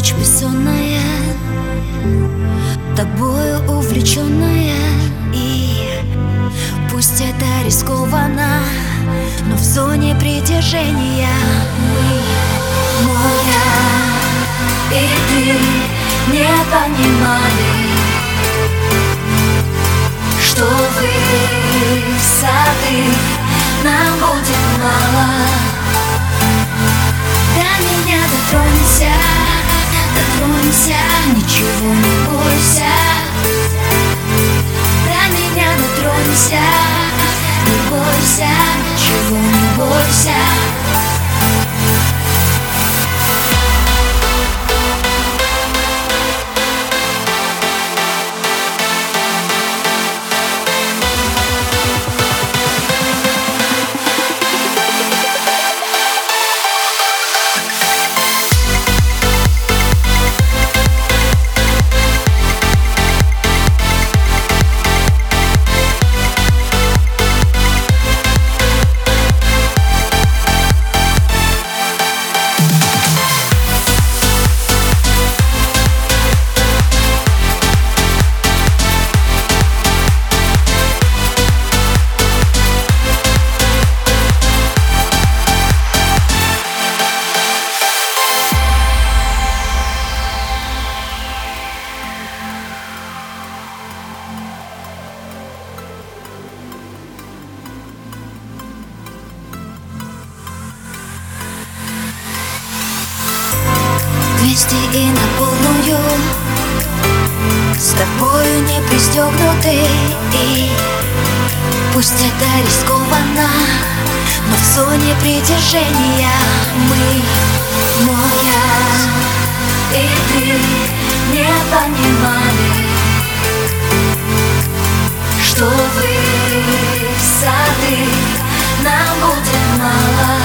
ночь бессонная, тобою увлеченная. И пусть это рискованно, но в зоне притяжения мы, моя и ты, не понимали, что высоты нам будет мало. До меня дотронься, дотронься, ничего не бойся. До меня дотронься, не бойся, ничего не бойся. Вместе и на полную, с тобою не пристегнуты. И пусть это рискованно, но в зоне притяжения мы, моя и ты, не понимали, что высоты нам будет мало.